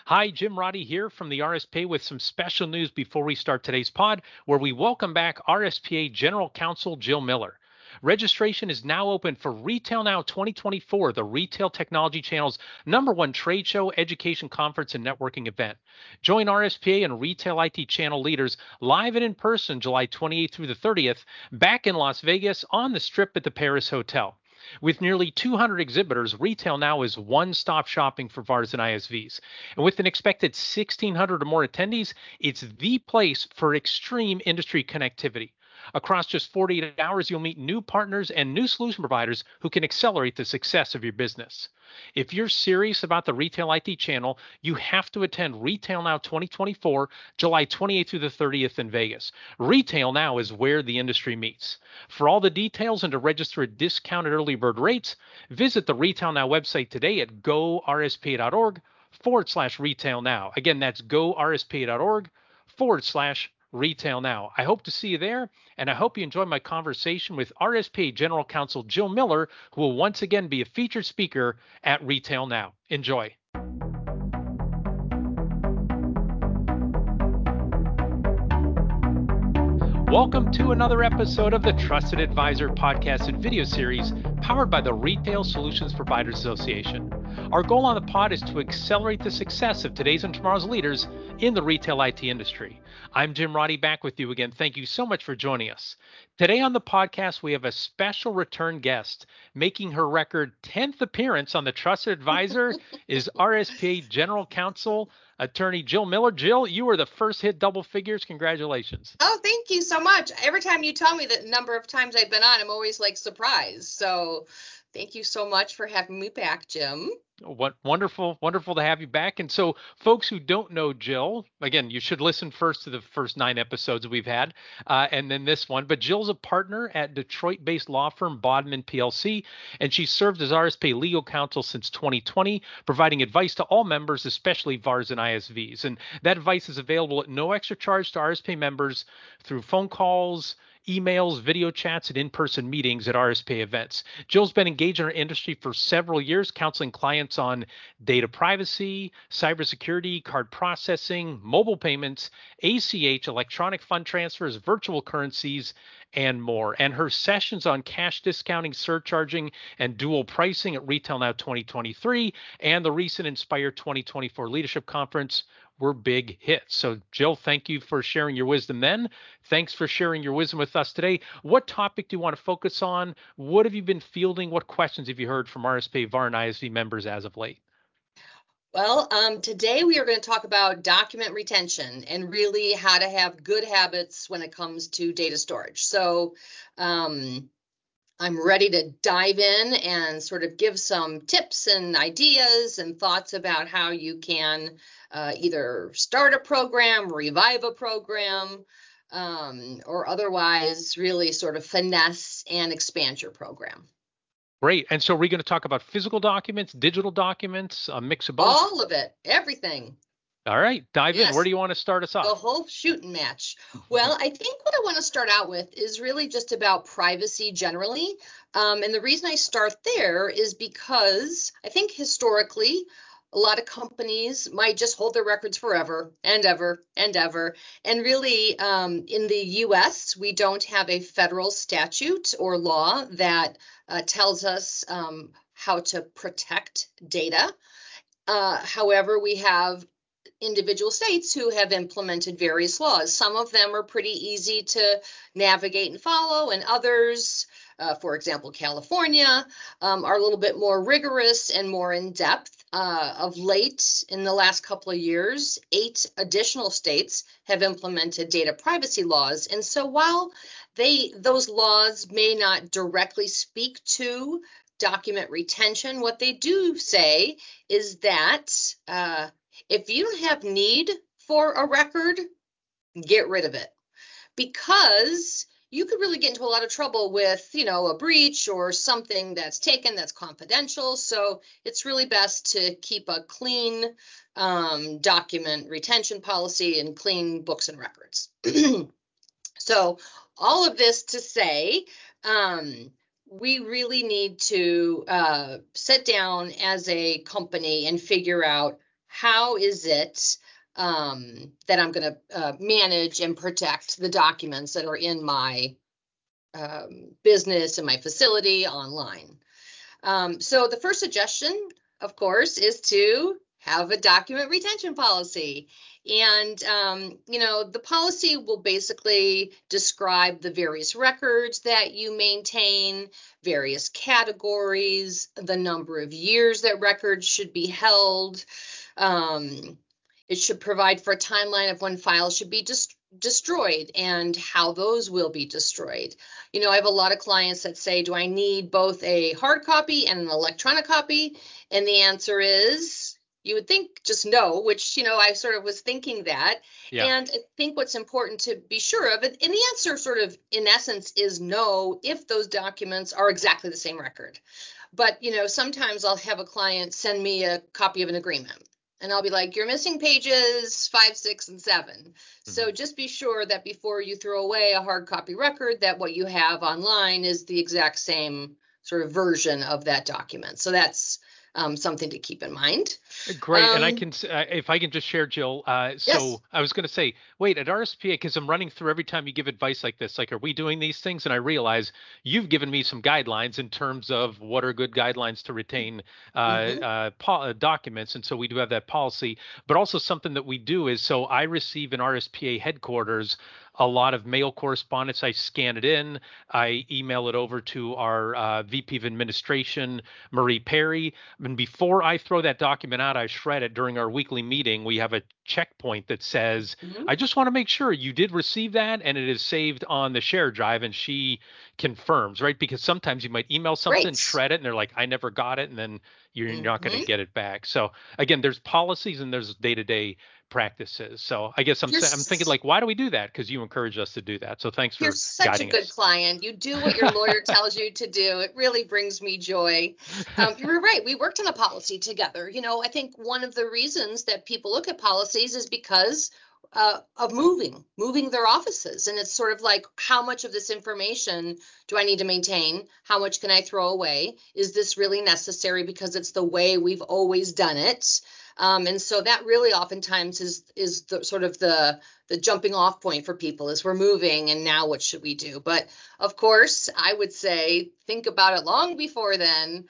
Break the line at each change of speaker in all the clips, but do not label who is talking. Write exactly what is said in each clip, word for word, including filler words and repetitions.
Hi, Jim Roddy here from the R S P A with some special news before we start today's pod, where we welcome back R S P A General Counsel Jill Miller. Registration is now open for Retail Now twenty twenty-four, the Retail Technology Channel's number one trade show, education conference, and networking event. Join R S P A and Retail I T Channel leaders live and in person July twenty-eighth through the thirtieth, back in Las Vegas on the Strip at the Paris Hotel. With nearly two hundred exhibitors, Retail Now is one-stop shopping for V A Rs and I S Vs. And with an expected sixteen hundred or more attendees, it's the place for extreme industry connectivity. Across just forty-eight hours, you'll meet new partners and new solution providers who can accelerate the success of your business. If you're serious about the Retail I T channel, you have to attend Retail Now twenty twenty-four, July twenty-eighth through the thirtieth in Vegas. Retail Now is where the industry meets. For all the details and to register at discounted early bird rates, visit the Retail Now website today at go r s p dot org forward slash retail now. Again, that's go r s p dot org forward slash retail now. I hope to see you there, and I hope you enjoy my conversation with R S P A General Counsel Jill Miller, who will once again be a featured speaker at Retail Now. Enjoy. Welcome to another episode of the Trusted Advisor podcast and video series powered by the Retail Solutions Providers Association. Our goal on the pod is to accelerate the success of today's and tomorrow's leaders in the retail I T industry. I'm Jim Roddy, back with you again. Thank you so much for joining us. Today on the podcast, we have a special return guest. Making her record tenth appearance on the Trusted Advisor is R S P A General Counsel, Attorney Jill Miller. Jill, you were the first hit double figures. Congratulations.
Oh, thank you so much. Every time you tell me the number of times I've been on, I'm always like surprised. So thank you so much for having me back, Jim.
What wonderful, wonderful to have you back. And so, folks who don't know Jill, again, you should listen first to the first nine episodes we've had, uh, and then this one. But Jill's a partner at Detroit-based law firm Bodman P L C, and she served as R S P A legal counsel since twenty twenty, providing advice to all members, especially V A Rs and I S Vs. And that advice is available at no extra charge to R S P A members through phone calls, emails, video chats, and in-person meetings at R S P A events. Jill's been engaged in our industry for several years, counseling clients on data privacy, cybersecurity, card processing, mobile payments, A C H, electronic fund transfers, virtual currencies, and more. And her sessions on cash discounting, surcharging, and dual pricing at Retail Now twenty twenty-three and the recent Inspire twenty twenty-four Leadership Conference were big hits. So, Jill, thank you for sharing your wisdom then. Thanks for sharing your wisdom with us today. What topic do you want to focus on? What have you been fielding? What questions have you heard from R S P A, V A R, and I S V members as of late?
Well, um, today we are going to talk about document retention and really how to have good habits when it comes to data storage. So um, I'm ready to dive in and sort of give some tips and ideas and thoughts about how you can uh, either start a program, revive a program, um, or otherwise really sort of finesse and expand your program.
Great. And so we're going to talk about physical documents, digital documents, a mix of both?
All of it, everything.
All right, dive yes. in. Where do you want to start us off?
The whole shooting match. Well, I think what I want to start out with is really just about privacy generally. Um, and the reason I start there is because I think historically, a lot of companies might just hold their records forever and ever and ever. And really, um, in the U S, we don't have a federal statute or law that uh, tells us um, how to protect data. Uh, however, we have individual states who have implemented various laws. Some of them are pretty easy to navigate and follow, and others, uh, for example, California, um, are a little bit more rigorous and more in depth. Uh, of late, in the last couple of years, eight additional states have implemented data privacy laws. And so while they those laws may not directly speak to document retention, what they do say is that uh, if you don't have need for a record, get rid of it, because you could really get into a lot of trouble with, you know, a breach or something that's taken that's confidential. So it's really best to keep a clean um, document retention policy and clean books and records. So all of this to say, um, we really need to uh, sit down as a company and figure out how is it um, that I'm going to uh, manage and protect the documents that are in my um, business and my facility online. Um, so the first suggestion, of course, is to have a document retention policy. And, um, you know, the policy will basically describe the various records that you maintain, various categories, the number of years that records should be held. Um, it should provide for a timeline of when files should be dis- destroyed and how those will be destroyed. You know, I have a lot of clients that say, do I need both a hard copy and an electronic copy? And the answer is, you would think just no, which, you know, I sort of was thinking that.
Yeah.
And I think what's important to be sure of, and the answer sort of in essence is no, if those documents are exactly the same record. But, you know, sometimes I'll have a client send me a copy of an agreement. And I'll be like, you're missing pages five, six, and seven. Mm-hmm. So just be sure that before you throw away a hard copy record, that what you have online is the exact same sort of version of that document. So that's um, something to keep in mind.
Great.
Um,
and I can, uh, if I can just share, Jill, uh, so
yes.
I was going to say, wait, at R S P A, because I'm running through every time you give advice like this, like, are we doing these things? And I realize you've given me some guidelines in terms of what are good guidelines to retain uh,
Mm-hmm.
uh, po- uh, documents. And so we do have that policy, but also something that we do is, so I receive in R S P A headquarters a lot of mail correspondence. I scan it in, I email it over to our uh, V P of Administration, Marie Perry. And before I throw that document out, I shred it. During our weekly meeting, we have a checkpoint that says,
Mm-hmm.
I just want to make sure you did receive that and it is saved on the share drive. And she confirms, right? Because sometimes you might email something,
Great.
shred it, and they're like, I never got it. And then you're
Mm-hmm.
not going to get it back. So again, there's policies and there's day-to-day practices. So I guess I'm saying, I'm thinking like, why do we do that? Because you encourage us to do that. So thanks
You're
for
such a
guiding
good
us.
client. You do what your lawyer tells you to do. It really brings me joy. Um, you're right. We worked on a policy together. You know, I think one of the reasons that people look at policies is because uh, of moving, moving their offices. And it's sort of like, how much of this information do I need to maintain? How much can I throw away? Is this really necessary because it's the way we've always done it? Um, and so that really oftentimes is is the sort of the the jumping off point for people is we're moving and now what should we do? But of course, I would say think about it long before then,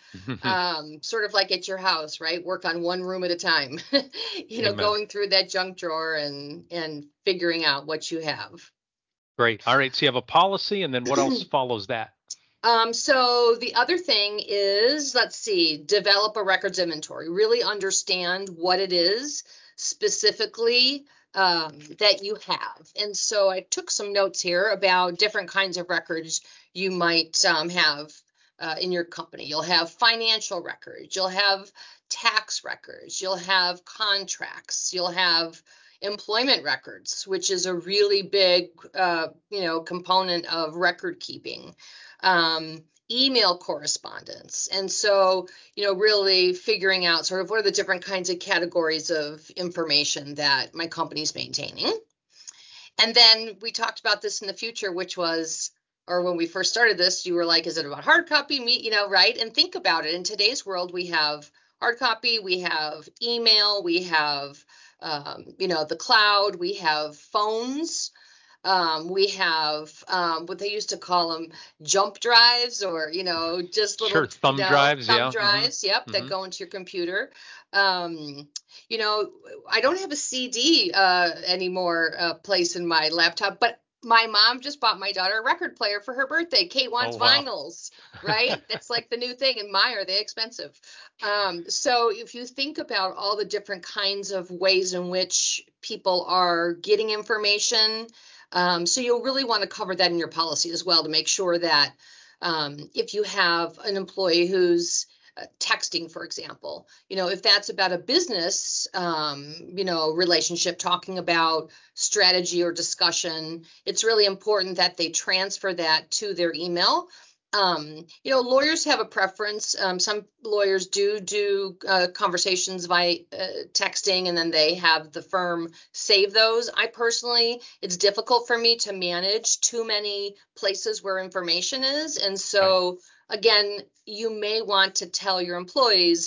um, sort of like at your house, right? Work on one room at a time, you know,
Amen.
going through that junk drawer and and figuring out what you have.
Great. All right. So you have a policy, and then what else follows that?
Um, so the other thing is, let's see, develop a records inventory, really understand what it is specifically um, that you have. And so I took some notes here about different kinds of records you might um, have uh, in your company. You'll have financial records, you'll have tax records, you'll have contracts, you'll have employment records, which is a really big, uh, you know, component of record keeping. Um, email correspondence. And so, you know, really figuring out sort of what are the different kinds of categories of information that my company's maintaining. And then we talked about this in the future, which was, or when we first started this, you were like, is it about hard copy, me, you know, right? And think about it. In today's world, we have hard copy, we have email, we have, um, you know, the cloud, we have phones. Um, we have um, what they used to call them jump drives, or, you know, just
Sure.
little, you
Thumb
know,
drives.
thumb
Yeah. Mm-hmm.
drives, yep, that
Mm-hmm.
go into your computer. Um, you know, I don't have a C D uh, anymore uh, place in my laptop, but my mom just bought my daughter a record player for her birthday. Kate wants
Oh, wow.
vinyls, right? That's like the new thing, and my, are they expensive? Um, so if you think about all the different kinds of ways in which people are getting information, Um, so you'll really want to cover that in your policy as well to make sure that um, if you have an employee who's uh, texting, for example, you know, if that's about a business, um, you know, relationship, talking about strategy or discussion, it's really important that they transfer that to their email. Um, you know, lawyers have a preference. Um, some lawyers do do uh, conversations via uh, texting, and then they have the firm save those. I personally, it's difficult for me to manage too many places where information is. And so, right. Again, you may want to tell your employees,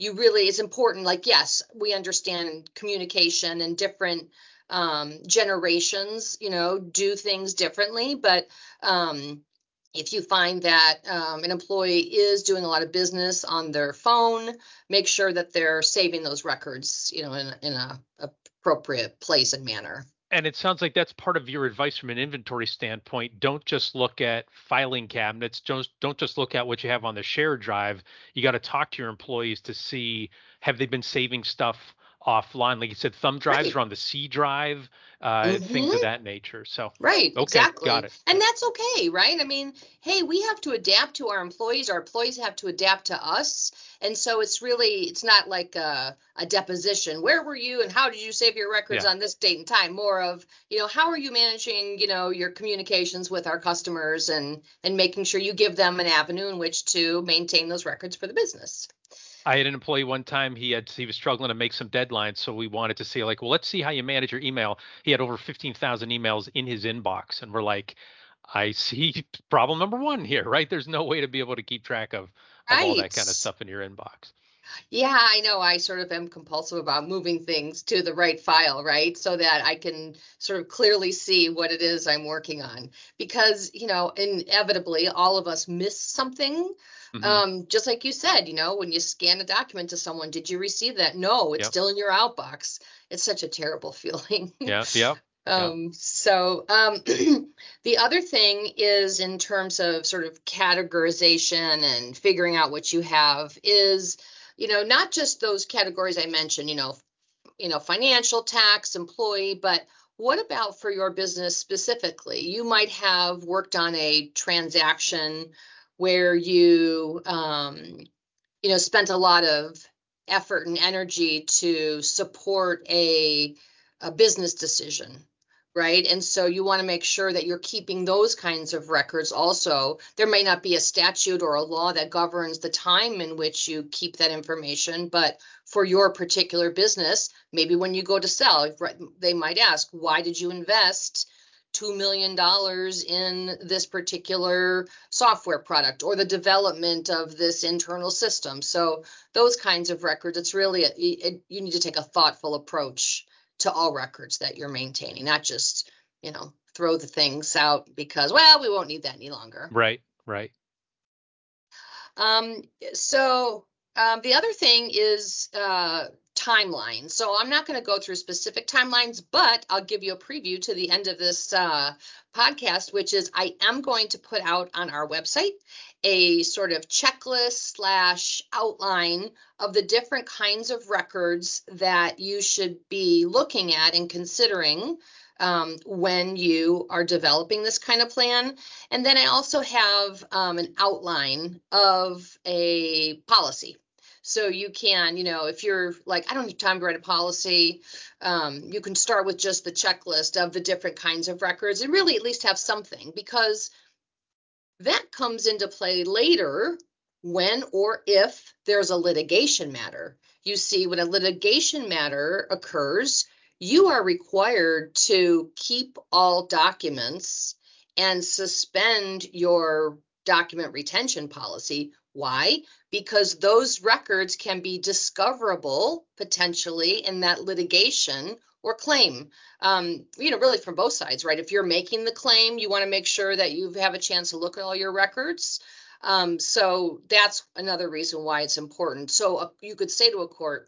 you really, it's important. Like, yes, we understand communication and different um, generations, you know, do things differently. But um, if you find that um, an employee is doing a lot of business on their phone, make sure that they're saving those records, you know, in, in a, a appropriate place and manner.
And it sounds like that's part of your advice from an inventory standpoint. Don't just look at filing cabinets. Don't don't just look at what you have on the shared drive. You got to talk to your employees to see, have they been saving stuff offline. Like you said, thumb drives
Right.
are on the C drive, uh, things of
Hmm.
that nature. So,
Right,
okay, got
exactly.
it.
And that's okay, right? I mean, hey, we have to adapt to our employees. Our employees have to adapt to us. And so it's really, it's not like a, a deposition. Where were you and how did you save your records
Yeah.
on this date and time? More of, you know, how are you managing, you know, your communications with our customers and and making sure you give them an avenue in which to maintain those records for the business.
I had an employee one time. He had he was struggling to make some deadlines, so we wanted to see like, well, let's see how you manage your email. He had over fifteen thousand emails in his inbox, and we're like, I see problem number one here, right? There's no way to be able to keep track of of all that
Right.
kind of stuff in your inbox.
Yeah, I know. I sort of am compulsive about moving things to the right file, right? So that I can sort of clearly see what it is I'm working on. Because, you know, inevitably all of us miss something.
Hmm.
Um, just like you said, you know, when you scan a document to someone, did you receive that? No, it's
Yep.
still in your outbox. It's such a terrible feeling.
Yeah. Yep. Yep.
Um, so um, the other thing is in terms of sort of categorization and figuring out what you have is, you know, not just those categories I mentioned, you know, you know, financial, tax, employee, but what about for your business specifically? You might have worked on a transaction where you, um, you know, spent a lot of effort and energy to support a, a business decision, right? And so you want to make sure that you're keeping those kinds of records also. There may not be a statute or a law that governs the time in which you keep that information, but for your particular business, maybe when you go to sell, they might ask, why did you invest two million dollars in this particular software product or the development of this internal system? So those kinds of records, it's really, a, it, you need to take a thoughtful approach to all records that you're maintaining, not just, you know, throw the things out because, well, we won't need that any longer.
Right. Right.
Um, so um, the other thing is uh, timeline. So I'm not going to go through specific timelines, but I'll give you a preview to the end of this uh, podcast, which is I am going to put out on our website a sort of checklist slash outline of the different kinds of records that you should be looking at and considering um, when you are developing this kind of plan. And then I also have um, an outline of a policy. So you can, you know, if you're like, I don't have time to write a policy, um, you can start with just the checklist of the different kinds of records and really at least have something, because that comes into play later when or if there's a litigation matter. You see, when a litigation matter occurs, you are required to keep all documents and suspend your document retention policy. Why? Because those records can be discoverable potentially in that litigation or claim. Um, you know, really from both sides, right? If you're making the claim, you want to make sure that you have a chance to look at all your records. Um, so that's another reason why it's important. So uh, you could say to a court,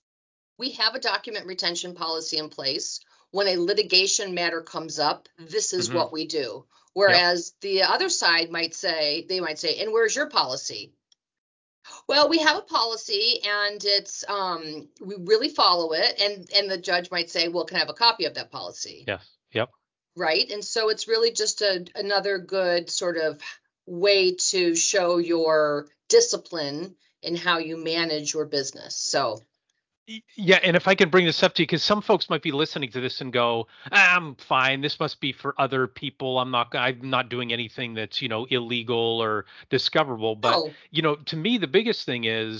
we have a document retention policy in place. When a litigation matter comes up, this is
Hmm.
what we do.
Yep.
Whereas the other side might say, they might say, and where's your policy? Well, we have a policy and it's, um, we really follow it. And, and the judge might say, well, can I have a copy of that policy?
Yes. Yep.
Right. And so it's really just a, another good sort of way to show your discipline in how you manage your business. So,
Y- Yeah, and if I can bring this up to you, because some folks might be listening to this and go, "Ah, I'm fine. This must be for other people. I'm not. I'm not doing anything that's you know illegal or discoverable." But
oh,
you know, to me, the biggest thing is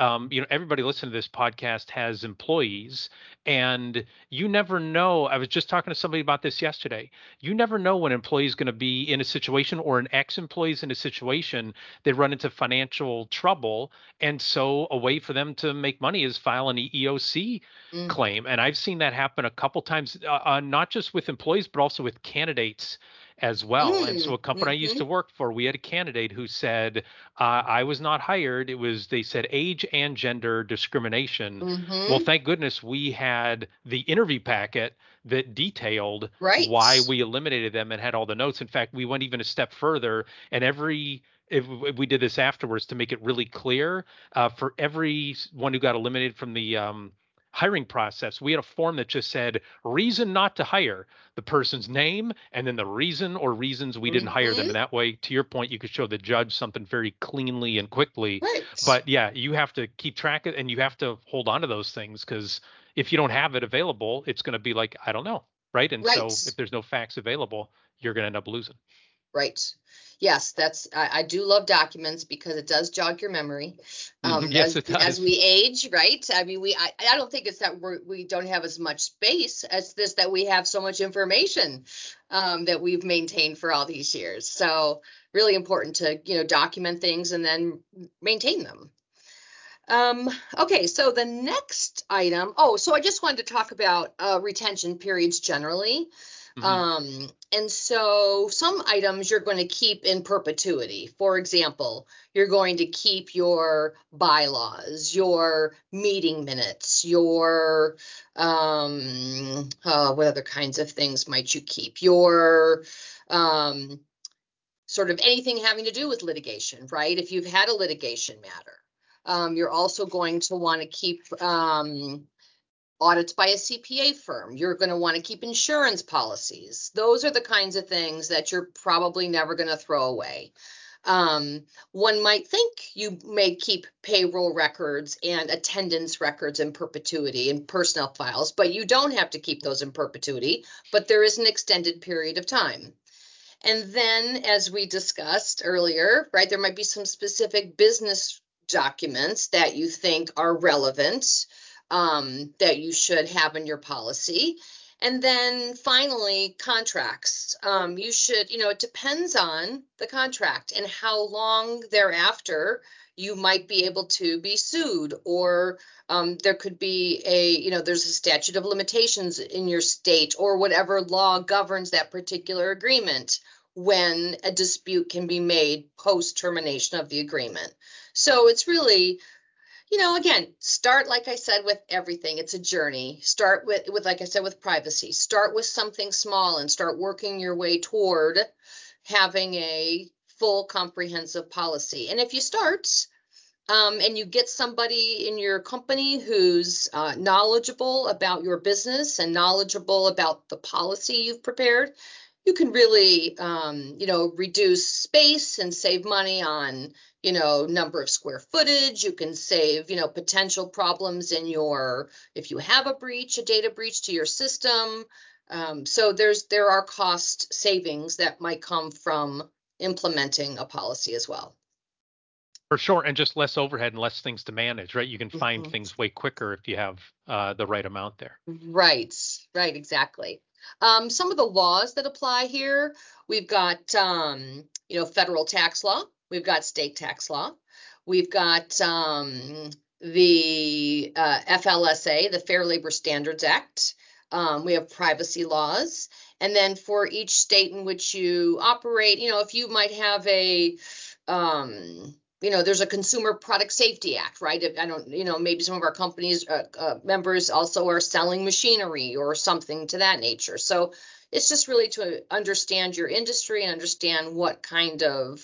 um, you know, everybody listening to this podcast has employees, and you never know. I was just talking to somebody about this yesterday. You never know when an employee is going to be in a situation, or an ex-employee is in a situation, they run into financial trouble. And so a way for them to make money is file an E E O C
Mm.
claim. And I've seen that happen a couple times, uh, uh, not just with employees, but also with candidates as well. And so
Mm.
a company I used
Mm-hmm.
to work for, we had a candidate who said, uh, I was not hired. It was, they said, age and gender discrimination. Well,
Mm-hmm.
thank goodness we had the interview packet that detailed
Right.
why we eliminated them and had all the notes. In fact, we went even a step further, and every if, if we did this afterwards to make it really clear, uh, for every one who got eliminated from the um, hiring process, we had a form that just said reason not to hire, the person's name, and then the reason or reasons we didn't hire them.
Mm-hmm.
And that way, to your point, you could show the judge something very cleanly and quickly.
Right.
But yeah, you have to keep track of, and you have to hold on to those things, because if you don't have it available, it's going to be like, I don't know. Right. And
Right.
so if there's no facts available, you're going to end up losing.
Right. Yes, that's I, I do love documents because it does jog your memory.
Mhm.
Um,
Yes,
as
it
as
does.
we age, right? I mean, we I, I don't think it's that we're, we don't have as much space as this that we have so much information um, that we've maintained for all these years. So really important to you know document things and then maintain them. Um, okay, so the next item, oh, so I just wanted to talk about uh, retention periods generally.
Hmm.
Um, and so some items you're going to keep in perpetuity. For example, you're going to keep your bylaws, your meeting minutes, your um, uh, what other kinds of things might you keep? Your um, sort of anything having to do with litigation, right? If you've had a litigation matter. Um, you're also going to want to keep um, audits by a C P A firm. You're going to want to keep insurance policies. Those are the kinds of things that you're probably never going to throw away. Um, one might think you may keep payroll records and attendance records in perpetuity in personnel files, but you don't have to keep those in perpetuity, but there is an extended period of time. And then, as we discussed earlier, right, there might be some specific business documents that you think are relevant, um, that you should have in your policy. And then finally, contracts. Um, you should, you know, it depends on the contract and how long thereafter you might be able to be sued, or um, there could be a, you know, there's a statute of limitations in your state or whatever law governs that particular agreement when a dispute can be made post termination of the agreement. So it's really, you know, again, start, like I said, with everything. It's a journey. Start with, with, like I said, with privacy. Start with something small and start working your way toward having a full comprehensive policy. And if you start, um, and you get somebody in your company who's uh, knowledgeable about your business and knowledgeable about the policy you've prepared, you can really, um, you know, reduce space and save money on, you know, number of square footage. You can save, you know, potential problems in your, if you have a breach, a data breach to your system. Um, so there's there are cost savings that might come from implementing a policy as well.
For sure. And just less overhead and less things to manage, right? You can find
Mhm.
things way quicker if you have uh, the right amount there.
Right, right, exactly. Um, some of the laws that apply here, we've got, um, you know, federal tax law, we've got state tax law, we've got um, the uh, F L S A, the Fair Labor Standards Act. Um, we have privacy laws. And then for each state in which you operate, you know, if you might have a, um, you know, there's a Consumer Product Safety Act, right? I don't, you know, maybe some of our companies, uh, uh, members also are selling machinery or something to that nature. So it's just really to understand your industry and understand what kind of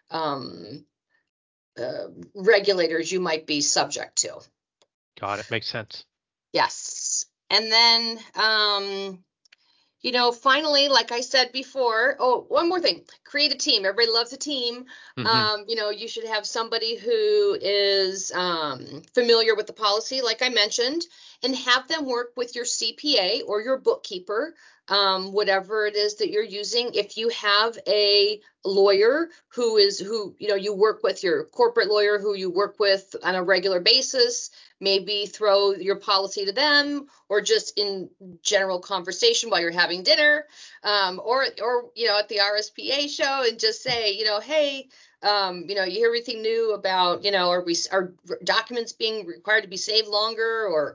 um, uh, regulators you might be subject to.
Got it. Makes sense.
Yes. And then, um, you know, finally, like I said before, oh, one more thing, create a team. Everybody loves a team.
Hmm.
Um, you know, you should have somebody who is um, familiar with the policy, like I mentioned, and have them work with your C P A or your bookkeeper, um, whatever it is that you're using. If you have a lawyer who is who, you know, you work with, your corporate lawyer who you work with on a regular basis, maybe throw your policy to them, or just in general conversation while you're having dinner, um, or, or, you know, at the R S P A show, and just say, you know, hey, um, you know, you hear everything new about, you know, are we, are documents being required to be saved longer, or,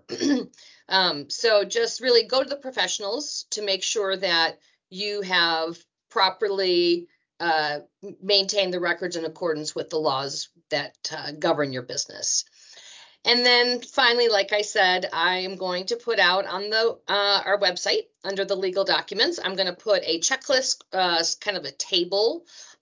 um, so just really go to the professionals to make sure that you have properly uh, maintained the records in accordance with the laws that uh, govern your business. And then finally, like I said, I am going to put out on the uh, our website under the legal documents, I'm going to put a checklist, uh, kind of a table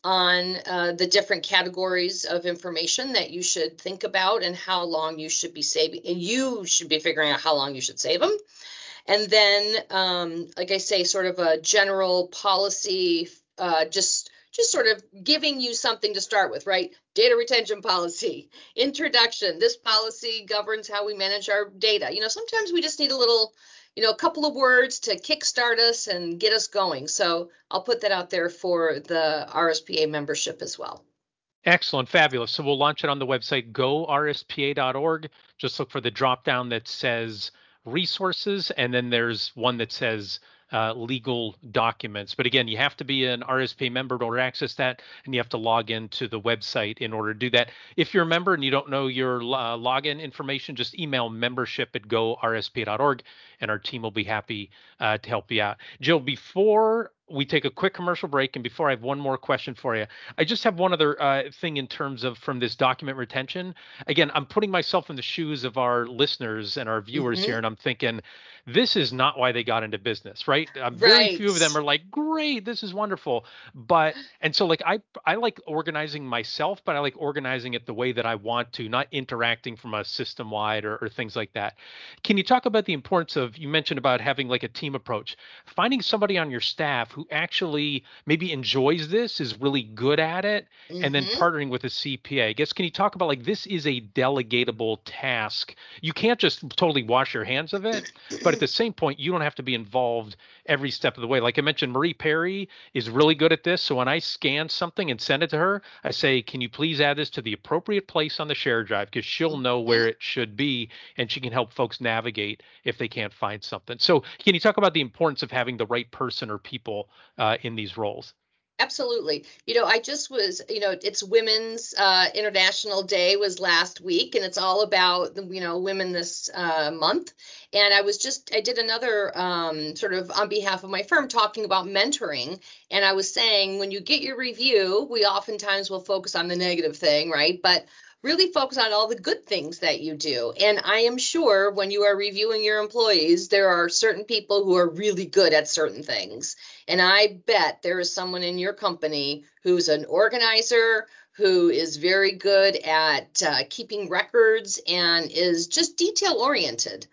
on uh, the different categories of information that you should think about and how long you should be saving. And you should be figuring out how long you should save them. And then, um, like I say, sort of a general policy, uh, just just sort of giving you something to start with, right? Data retention policy, introduction. This policy governs how we manage our data. You know, sometimes we just need a little, you know, a couple of words to kickstart us and get us going. So I'll put that out there for the R S P A membership as well.
Excellent, fabulous. So we'll launch it on the website, go R S P A dot org. Just look for the drop down that says resources, and then there's one that says uh, legal documents. But again, you have to be an R S P A member to access that, and you have to log into the website in order to do that. If you're a member and you don't know your uh, login information, just email membership at go R S P A dot org, and our team will be happy uh, to help you out. Jill, before we take a quick commercial break, and before I have one more question for you, I just have one other uh, thing in terms of from this document retention. Again, I'm putting myself in the shoes of our listeners and our viewers
Mm-hmm.
here, and I'm thinking, this is not why they got into business, right? Uh, very
Right.
few of them are like, great, this is wonderful. But, and so like, I, I like organizing myself, but I like organizing it the way that I want to, not interacting from a system wide or, or things like that. Can you talk about the importance of, you mentioned about having like a team approach, finding somebody on your staff who actually maybe enjoys this, is really good at it, and then
Mm-hmm.
partnering with a C P A? I guess, can you talk about like, this is a delegatable task. You can't just totally wash your hands of it, but at the same point, you don't have to be involved every step of the way. Like I mentioned, Marie Perry is really good at this. So when I scan something and send it to her, I say, can you please add this to the appropriate place on the share drive? Because she'll know where it should be, and she can help folks navigate if they can't find something. So can you talk about the importance of having the right person or people uh, in these roles?
Absolutely. You know, I just was, you know, it's Women's uh, International Day was last week, and it's all about, you know, women this uh, month. And I was just, I did another um, sort of on behalf of my firm talking about mentoring. And I was saying, when you get your review, we oftentimes will focus on the negative thing, right? But really focus on all the good things that you do. And I am sure when you are reviewing your employees, there are certain people who are really good at certain things. And I bet there is someone in your company who's an organizer, who is very good at uh, keeping records and is just detail oriented.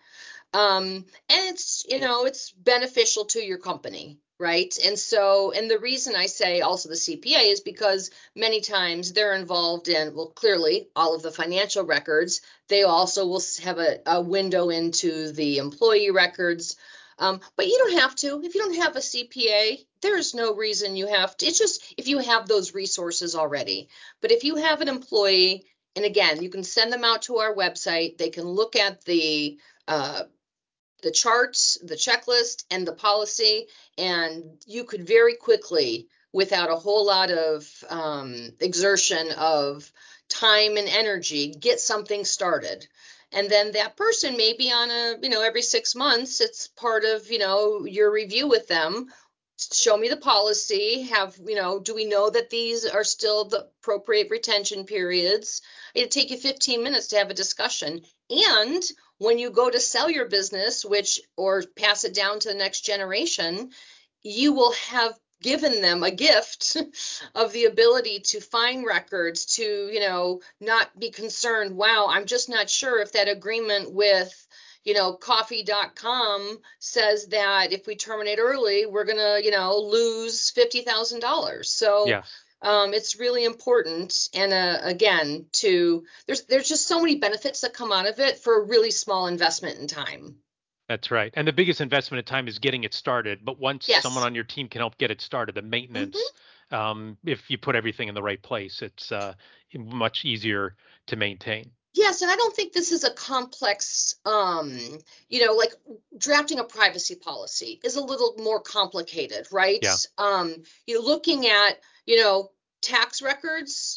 Um, and it's, you know, it's beneficial to your company, right? And so, and the reason I say also the C P A is because many times they're involved in, well, clearly all of the financial records. They also will have a, a window into the employee records. Um, but you don't have to. If you don't have a C P A, there's no reason you have to. It's just if you have those resources already. But if you have an employee, and again, you can send them out to our website, they can look at the uh, the charts, the checklist, and the policy, and you could very quickly, without a whole lot of um, exertion of time and energy, get something started. And then that person may be on a, you know, every six months, it's part of, you know, your review with them. Show me the policy. Have, you know, do we know that these are still the appropriate retention periods? It'd take you fifteen minutes to have a discussion. And when you go to sell your business, which, or pass it down to the next generation, you will have given them a gift of the ability to find records, to, you know, not be concerned, wow, I'm just not sure if that agreement with, you know, coffee dot com says that if we terminate early, we're going to, you know, lose fifty thousand dollars. So
Yes.
Um, it's really important. And uh, again, to there's there's just so many benefits that come out of it for a really small investment in time.
That's right. And the biggest investment of time is getting it started. But once someone
Yes.
on your team can help get it started, the maintenance,
Hmm.
um, if you put everything in the right place, it's uh, much easier to maintain.
Yes, and I don't think this is a complex, um, you know, like drafting a privacy policy is a little more complicated, right?
Yeah.
Um, you're looking at, you know, tax records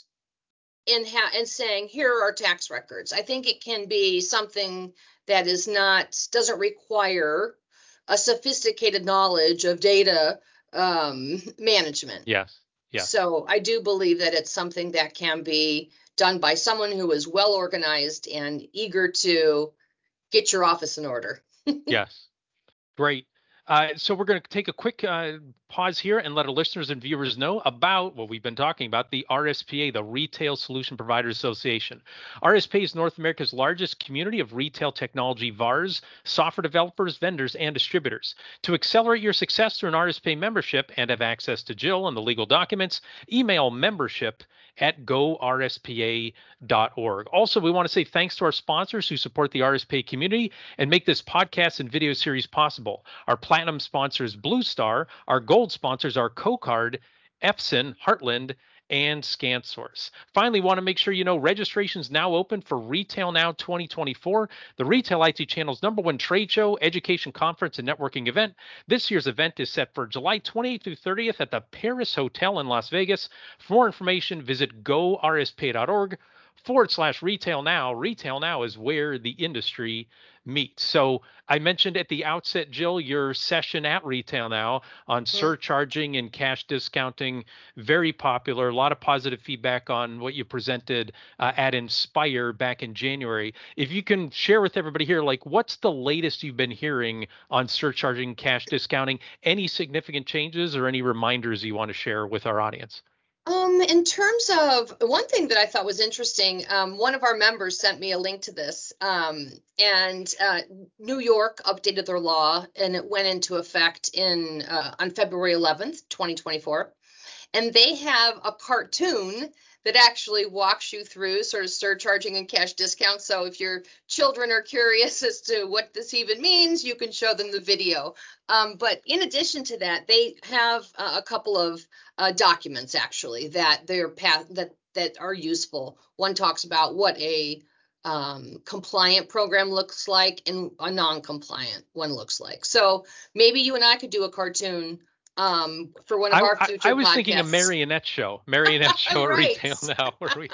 and ha and saying, here are our tax records. I think it can be something that is not, doesn't require a sophisticated knowledge of data um, management.
Yes. Yes.
So I do believe that it's something that can be done by someone who is well organized and eager to get your office in order.
Yes. Great. Uh, so we're going to take a quick uh, pause here and let our listeners and viewers know about what we've been talking about, the R S P A, the Retail Solution Providers Association. R S P A is North America's largest community of retail technology V A Rs, software developers, vendors, and distributors. To accelerate your success through an R S P A membership and have access to Jill and the legal documents, email membership at go R S P A dot org. Also, we want to say thanks to our sponsors who support the R S P A community and make this podcast and video series possible. Our platinum sponsors, Blue Star. Our gold sponsors are CoCard, Epson, Heartland, and ScanSource. Finally, want to make sure you know registration is now open for Retail Now twenty twenty-four, the Retail I T Channel's number one trade show, education conference, and networking event. This year's event is set for July twenty-eighth through thirtieth at the Paris Hotel in Las Vegas. For more information, visit go R S P A dot org forward slash retail now. Retail now is where the industry meets. So I mentioned at the outset, Jill, your session at Retail Now on
Mhm.
surcharging and cash discounting, very popular. A lot of positive feedback on what you presented uh, at Inspire back in January. If you can share with everybody here, like what's the latest you've been hearing on surcharging, cash discounting, any significant changes or any reminders you want to share with our audience?
Um, in terms of one thing that I thought was interesting, um, one of our members sent me a link to this, um, and uh, New York updated their law, and it went into effect in uh, on February eleventh, twenty twenty-four. And they have a cartoon that actually walks you through sort of surcharging and cash discounts. So if your children are curious as to what this even means, you can show them the video. Um, but in addition to that, they have uh, a couple of uh, documents actually that they're path that that are useful. One talks about what a um, compliant program looks like and a non-compliant one looks like. So maybe you and I could do a cartoon um, for one of
I,
our
I, I
future
was thinking a
podcasts.
marionette show, marionette show at
Right.
Retail Now, where we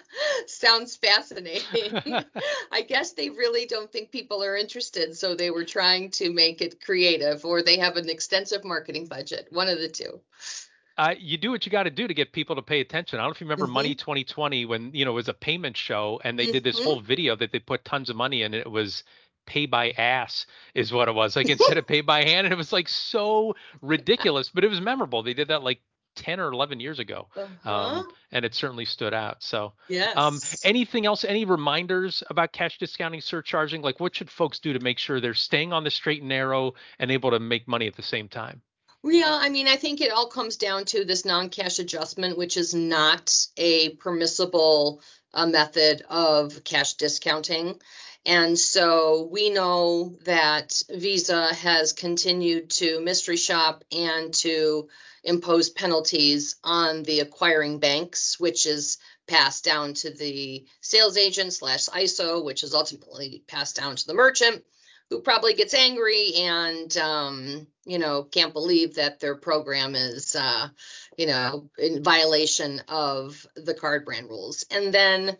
Sounds fascinating. I guess they really don't think people are interested, so they were trying to make it creative, or they have an extensive marketing budget. One of the two.
uh, you do what you got to do to get people to pay attention. I don't know if you remember Money
Mm-hmm.
twenty twenty when, you know, it was a payment show and they did this
Mm-hmm.
whole video that they put tons of money in. And it was pay by ass is what it was. Like instead of pay by hand. And it was like so ridiculous, but it was memorable. They did that like ten or eleven years ago.
Uh-huh.
Um, and it certainly stood out. So, um,
Yes.
anything else, any reminders about cash discounting, surcharging? Like what should folks do to make sure they're staying on the straight and narrow and able to make money at the same time?
Yeah, I mean, I think it all comes down to this non-cash adjustment, which is not a permissible uh, method of cash discounting. And so we know that Visa has continued to mystery shop and to impose penalties on the acquiring banks, which is passed down to the sales agent slash I S O, which is ultimately passed down to the merchant, who probably gets angry and um, you know, can't believe that their program is uh, you know, in violation of the card brand rules. And then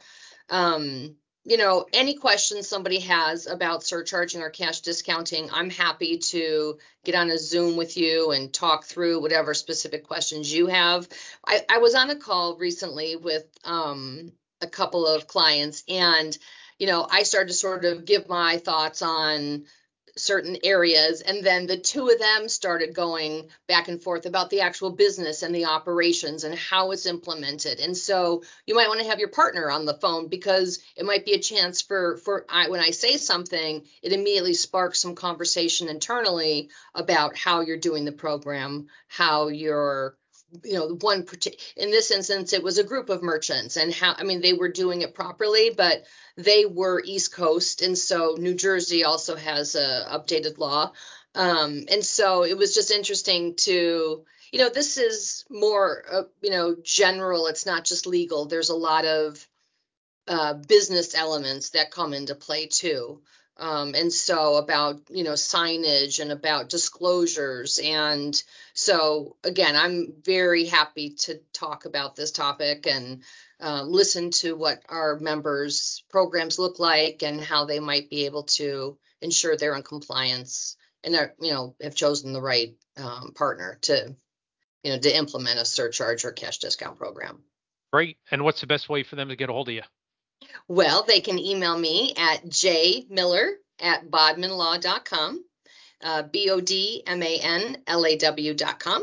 um, you know, any questions somebody has about surcharging or cash discounting, I'm happy to get on a Zoom with you and talk through whatever specific questions you have. I, I was on a call recently with um, a couple of clients, and you know, I started to sort of give my thoughts on certain areas, and then the two of them started going back and forth about the actual business and the operations and how it's implemented. And so you might want to have your partner on the phone, because it might be a chance for for I, when I say something, it immediately sparks some conversation internally about how you're doing the program, how you're you know, one particular, in this instance, it was a group of merchants, and how, I mean, they were doing it properly, but they were East Coast. And so New Jersey also has a updated law. Um, and so it was just interesting to, you know, this is more, uh, you know, general. It's not just legal. There's a lot of uh, business elements that come into play too. Um, and so about, you know, signage and about disclosures. And so, again, I'm very happy to talk about this topic and uh, listen to what our members' programs look like and how they might be able to ensure they're in compliance and are, you know, have chosen the right um, partner to, you know, to implement a surcharge or cash discount program.
Great. And what's the best way for them to get a hold of you?
Well, they can email me at jmiller at bodmanlaw dot com, uh, B O D M A N L A W dot com.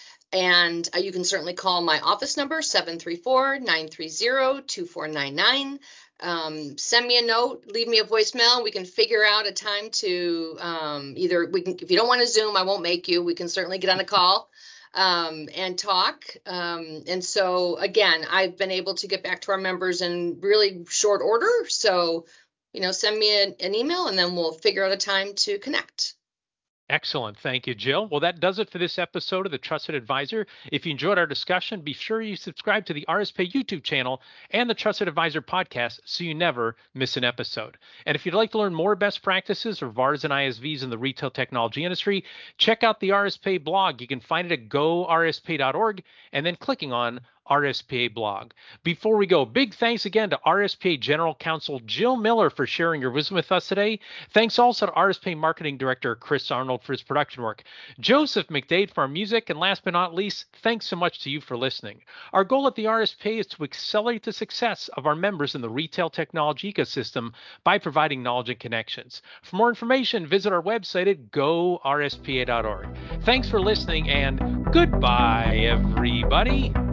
And uh, you can certainly call my office number, seven three four, nine three zero, two four nine nine. Um, send me a note, leave me a voicemail. We can figure out a time to um, either, we can, if you don't want to Zoom, I won't make you. We can certainly get on a call um, and talk. Um, and so, again, I've been able to get back to our members in really short order. So, you know, send me an, an email and then we'll figure out a time to connect.
Excellent. Thank you, Jill. Well, that does it for this episode of The Trusted Advisor. If you enjoyed our discussion, be sure you subscribe to the R S P YouTube channel and the Trusted Advisor podcast so you never miss an episode. And if you'd like to learn more best practices or V A Rs and I S Vs in the retail technology industry, check out the R S P blog. You can find it at go R S P dot org and then clicking on R S P A blog. Before we go, big thanks again to R S P A General Counsel Jill Miller for sharing your wisdom with us today. Thanks also to R S P A Marketing Director Chris Arnold for his production work, Joseph McDade for our music, and last but not least, thanks so much to you for listening. Our goal at the R S P A is to accelerate the success of our members in the retail technology ecosystem by providing knowledge and connections. For more information, visit our website at go R S P A dot org. Thanks for listening, and goodbye, everybody.